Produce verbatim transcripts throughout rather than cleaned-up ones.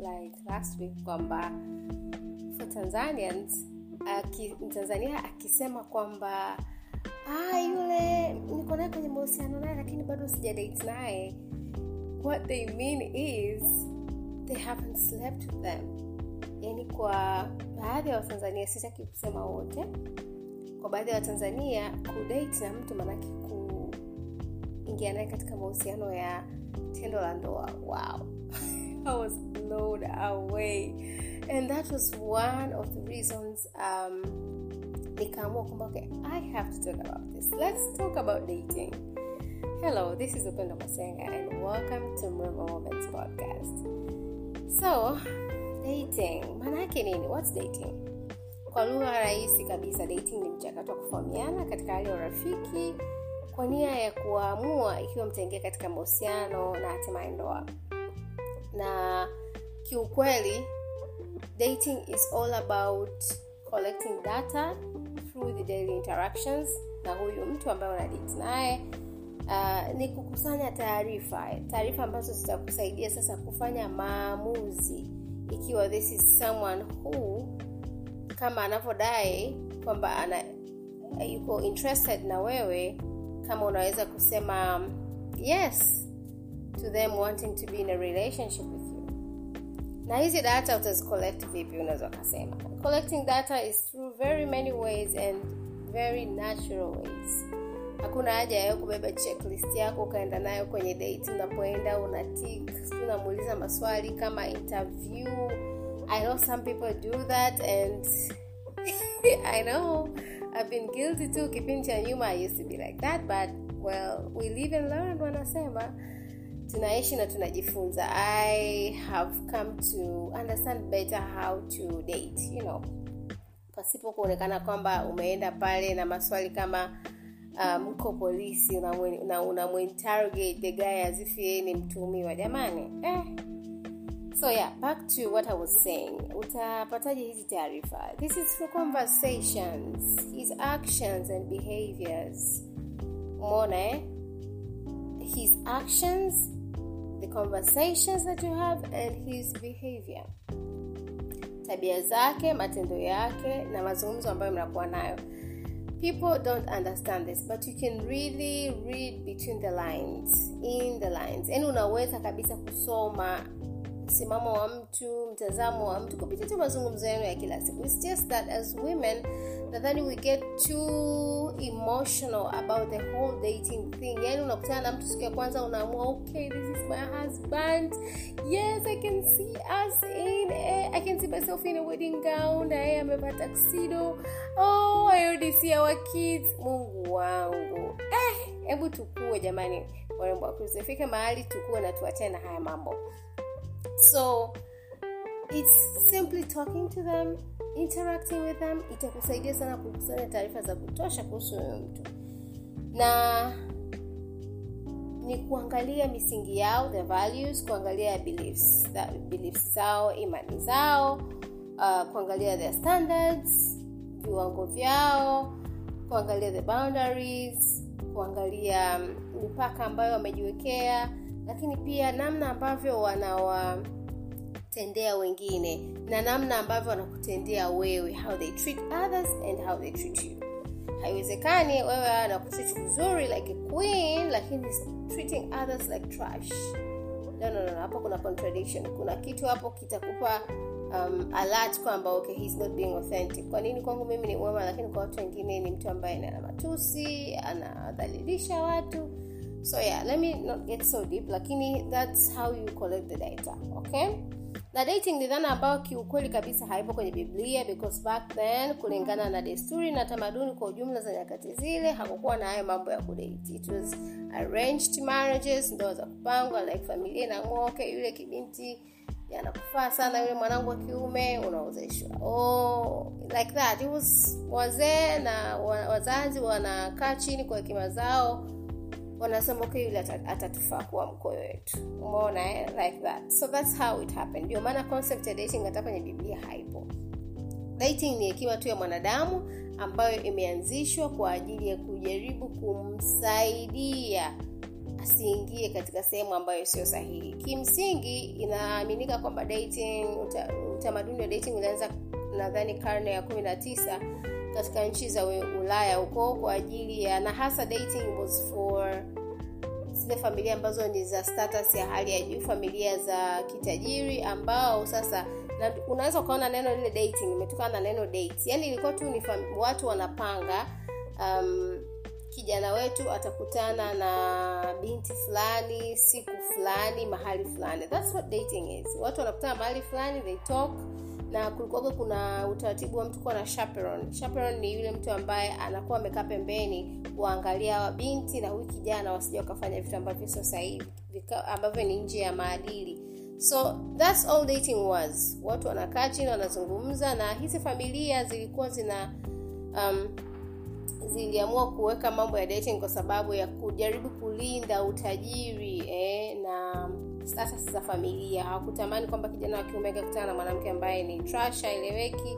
like last week kwamba for Tanzanians aki, Tanzania akisema kwamba ah yule niko naye kwenye mahusiano naye lakini bado sija date naye, what they mean is they haven't slept with them. Yani kwa baadhi ya Watanzania, sitaki kusema wote, kwa baadhi ya Watanzania kudate na mtu maana kuingia naye katika mahusiano ya tendo la ndoa. Wow. I was blown away. And that was one of the reasons um nikaamua kwamba okay, I have to talk about this. Let's talk about dating. Hello, this is Upendo Masenga and welcome to Mrembo Moments podcast. So, dating, maana yake nini? What's dating? Kwa lugha rahisi kabisa, dating ni mchakato wa kufahamiana katika hali ya urafiki kwa nia ya kuamua ikiwa mtaingia katika mahusiano na hatimaye ndoa. Na kiukweli dating is all about collecting data through the daily interactions na huyu mtu ambaye una date naye. Uh, ni kukusanya taarifa taarifa ambazo zitakusaidia sasa kufanya maamuzi ikiwa this is someone who kama anavyodai kwamba ana yuko interested na wewe, kama unaweza kusema yes to them wanting to be in a relationship with you. Na hizi data utazicollect vipi? Unaweza kusema collecting data is through very many ways and very natural ways. Hakuna haja ya kubeba checklist yako kaenda nayo kwenye date, unapoenda una tick, unamuuliza maswali kama interview. I know some people do that and I know I've been guilty too. Kipindi cha nyuma I used to be like that, but well, we live and learn. Wanasema tunaishi na tunajifunza. I have come to understand better how to date, you know. Pasipo kuonekana kwamba umeenda pale na maswali kama mko um, polisi una unamuinterrogate the guy as if yeye ni mtuhumiwa. Jamani, eh. So yeah, back to what I was saying. Utapataje hizi taarifa? This is through conversations, his actions and behaviors. Umeona eh? His actions, the conversations that you have and his behavior. Tabia zake, matendo yake na mazungumzo ambayo mnakuwa nayo. People don't understand this, but you can really read between the lines, in the lines. Yani unaweza kabisa kusoma msimamo wa mtu, mtazamo wa mtu kupitia tu mazungumzo yenu ya kila siku. It's just that as women, nadhani we get too emotional about the whole dating thing. Yani unakutana na mtu siku ya kwanza unaamua okay, this is my husband. Yes, I can see us in a, I can see myself in a wedding gown. Na amevaa tuxedo. Oh, I already see our kids. Mungu wangu. Eh, hebu tukue jamani. Warembo wa Kristo, fika mahali tukue na tuachane na haya mambo. So, it's simply talking to them, interacting with them. Itakusaidia sana kukusanya taarifa za kutosha kuhusu mtu. Na ni kuangalia misingi yao, the values, kuangalia beliefs, the beliefs zao, imani zao, uh, kuangalia their standards, viwango vyao, kuangalia the boundaries, kuangalia mipaka ambayo wamejiwekea, lakini pia namna ambavyo wanawatendea wengine na namna ambavyo wanakutendea wewe, how they treat others and how they treat you. Haiwezekani wewe anakutreat vizuri like a queen lakini treating others like trash. No no no, hapo kuna contradiction. Kuna kitu hapo kitakupa um, alert kwamba okay, he's not being authentic. Kwa nini kwangu mimi ni mwema lakini kwa watu wengine ni mtu ambaye ana matusi, anadhalilisha watu? So yeah, let me not get so deep, lakini that's how you collect the data, okay? Na dating ni dhana ambayo kiukweli kabisa haipo kwenye Biblia, because back then kulingana na desturi na tamaduni kwa ujumla za nyakati zile hakukuwa na hayo mambo ya kudate. It was arranged marriages, ndoa za kupangwa, like familia na ngoke, yule kibinti yanakufaa sana, yule mwanangu wa kiume unaozeshwa. Oh, like that. It was wazee na wazazi wanakaa chini kwa hekima zao, wanasema okay, yule atatufaa kuwa mkwe wetu. Umeona eh? Like that. So that's how it happened. Ndio maana concept ya dating hata kwenye Biblia haipo. Dating ni hekima tu ya mwanadamu ambayo imeanzishwa kwa ajili ya kujaribu kumsaidia asiingie katika sehemu ambayo sio sahihi. Kimsingi inaaminika kwamba dating uta, utamaduni wa dating ulianza nadhani karne ya kumi na tisa katika nchi za Ulaya huko, kwa ajili ya, na hasa dating was for zile familia ambazo ni za status ya hali ya juu, familia za kitajiri, ambao sasa na unaweza kuona neno lile dating imetokana na neno date. Yaani ilikuwa tu ni fam- watu wanapanga um, kijana wetu atakutana na binti fulani siku fulani mahali fulani. That's what dating is. Watu wanakutana mahali fulani, they talk, na kulikuwa kuna utaratibu wa mtu kuwa na chaperone. Chaperone ni yule mtu ambaye anakuwa amekaa pembeni kuangalia wa binti na huyu kijana wasije wakafanya vitu ambavyo sio sahihi, ambavyo ni nje ya maadili. So that's all dating was. Watu wanakaa chini wanazungumza, na hizi familia zilikuwa zina um, ziliamua kuweka mambo ya dating kwa sababu ya kujaribu kulinda utajiri eh, na status za familia. Hawakutamani kwamba kijana wa kiume akikutana na mwanamke ambaye ni trash, haeleweki,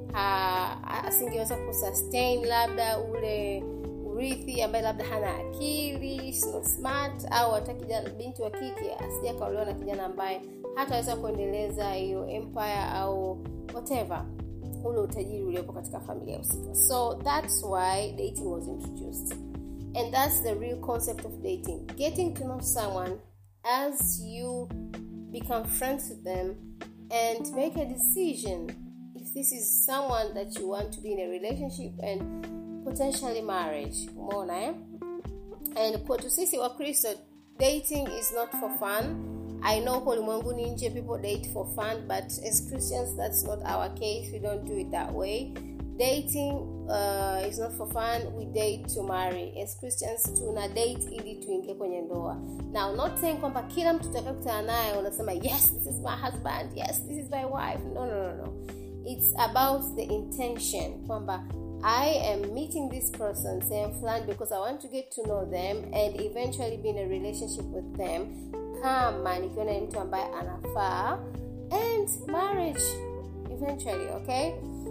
ha, asingeweza kusustain labda ule urithi, ambaye labda hana akili, is not smart, au hata kijana binti wa kike asije kaolewa na kijana ambaye hataweza kuendeleza hiyo empire au whatever, ule utajiri uliopo katika familia husika. So that's why dating was introduced. And that's the real concept of dating. Getting to know someone as you become friends with them and make a decision if this is someone that you want to be in a relationship and potentially marriage. Umeona eh? And kwa sisi wa Kristo, dating is not for fun. I know ulimwenguni nje people date for fun, but as Christians that's not our case. We don't do it that way. Dating uh, is not for fun. We date to marry. As Christians tuna date ili tuingie kwenye ndoa. Now, not saying kwamba kila mtu utakayekutana naye unasema yes this is my husband, yes this is my wife. No no no no. It's about the intention kwamba I am meeting this person, same flan, because I want to get to know them and eventually be in a relationship with them. Kama nikiona ni mtu ambaye anafaa, and marriage eventually, okay?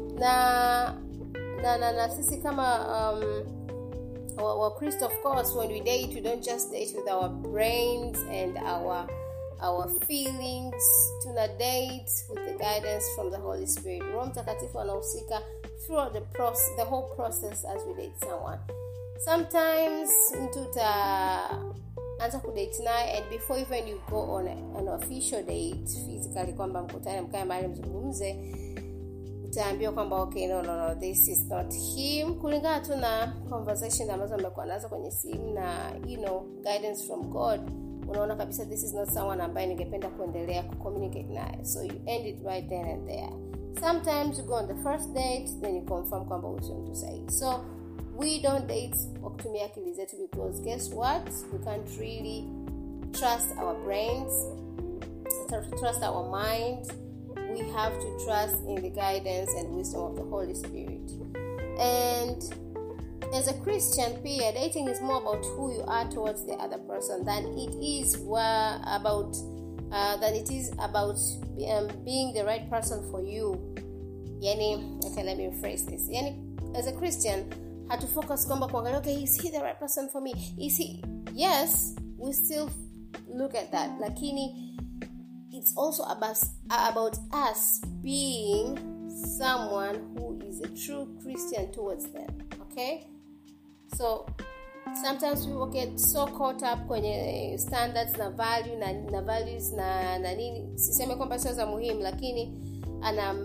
Na na na, na sisi kama um our, our Christ, of course, when we date, we don't just date with our brains and our our feelings. Tuna date with the guidance from the Holy Spirit. Roho Mtakatifu anahusika throughout the process, the whole process as we date someone. Sometimes mtu ta anza kudate naye, and before even you go on a, an official date physically, kwamba mkutane mkae mahali mzungumze, utaambiwa kwamba okay, no no no this is not him, kulingana tu na conversation ambazo mmekuwa nazo kwenye simu na you know guidance from God. Unaona kabisa this is not someone ambaye ningependa kuendelea kucommunicate naye, so you end it right then and there. Sometimes you go on the first date, then you confirm kwamba usio mtu sahihi. So we don't date kwa kutumia akili zetu, because guess what, we can't really trust our brains, trust our mind. We have to trust in the guidance and wisdom of the Holy Spirit. And as a Christian, peer dating is more about who you are towards the other person than it is uh, about uh, than it is about um, being the right person for you. Yani, okay, let me rephrase this. Yani, as a Christian, have to focus kwamba kuangalia, okay, is he the right person for me? Is he? Yes, we still look at that. Lakini it's also about about us being someone who is a true Christian towards them. Okay? So sometimes people get so caught up kwenye standards na value na, na values na na nini. Siseme kwamba sio za muhimu, lakini ana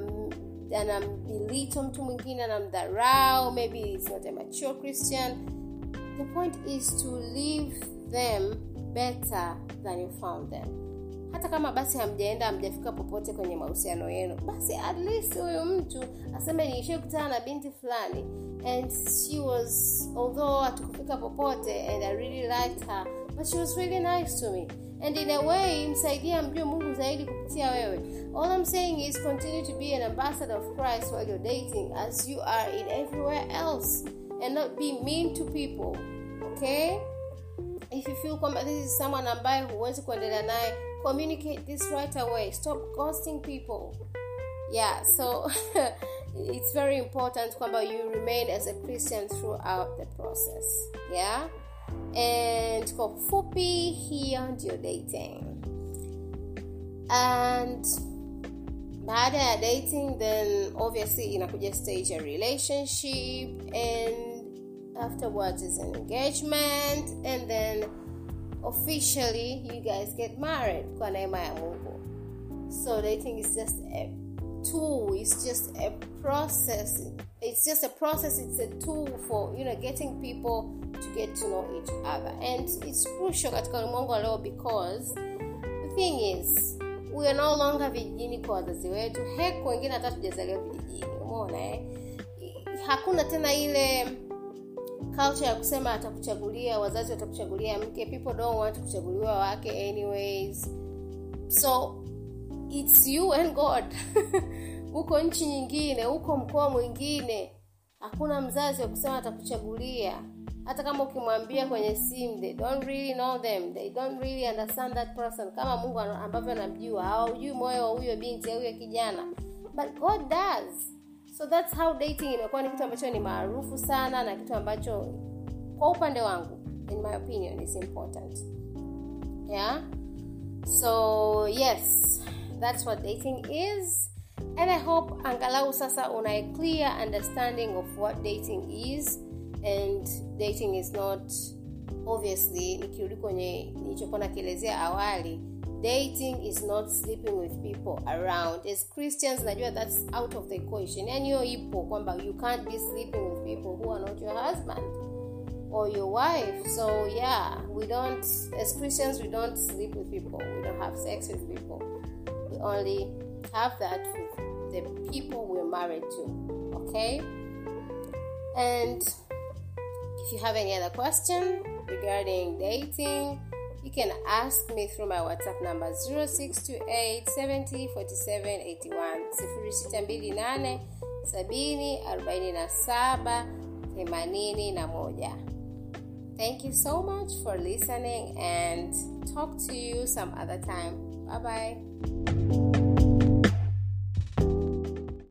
anambilito mtu mwingine, anamdharau, maybe it's not a mature Christian. The point is to leave them better than you found them. Hata kama basi hamjaenda hamjafika popote kwenye mahusiano yenu, basi at least huyo mtu aseme nilishakutana na binti fulani and she was, although hatukufika popote and I really liked her, but she was really nice to me. And in a way, msaidia mjue Mungu zaidi kupitia wewe. All I'm saying is continue to be an ambassador of Christ while you're dating, as you are in everywhere else, and not be mean to people. Okay? If you feel kwamba this is someone ambaye huwezi kuendelea naye, communicate this right away. Stop ghosting people. Yeah, so it's very important kwamba you remain as a Christian throughout the process. Yeah? And kwa fupi, hiyo ndio dating. And baada ya dating, then obviously inakuja stage ya relationship, and afterwards is an engagement, and then officially you guys get married kwa neema ya Mungu. So dating is just a tool, it's just a process. It's just a process, it's a tool for, you know, getting people to get to know each other. And it's crucial katika ulimwengu leo, because the thing is, we are no longer vijijini kwa wazazi wetu. Heck, wengine hata tujazaliwa vijijini. Umeona eh? Hakuna tena ile culture ya kusema atakuchagulia, wazazi watakuchagulia mke. People don't want kuchaguliwa wake anyways. So it's you and God. Uko nchi nyingine, uko mkoa mwingine, hakuna mzazi wa kusema atakuchagulia. Hata kama ukimwambia kwenye simu, they don't really know them, they don't really understand that person kama Mungu ambavyo anamjua. Hawajui moyo wa huyo binti au huyo kijana, but God does. So that's how dating imekuwa ni kitu ambacho ni maarufu sana, na kitu ambacho kwa upande wangu, in my opinion, is important. Yeah? So yes, that's what dating is. And I hope angalau sasa una a clear understanding of what dating is. And dating is not, obviously, nikirudi kwenye nilichokuwa nakielezea awali, dating is not sleeping with people around. As Christians, najua that's out of the equation. Yani hiyo ipo kwamba you can't be sleeping with people who are not your husband or your wife. So yeah, we don't, as Christians, we don't sleep with people. We don't have sex with people. We only have that with the people we're married to. Okay? And if you have any other question regarding dating, you can ask me through my WhatsApp number zero six two eight, seven zero four seven, eight one zero six two eight, seven zero four seven, eight one. Thank you so much for listening, and talk to you some other time. Bye bye.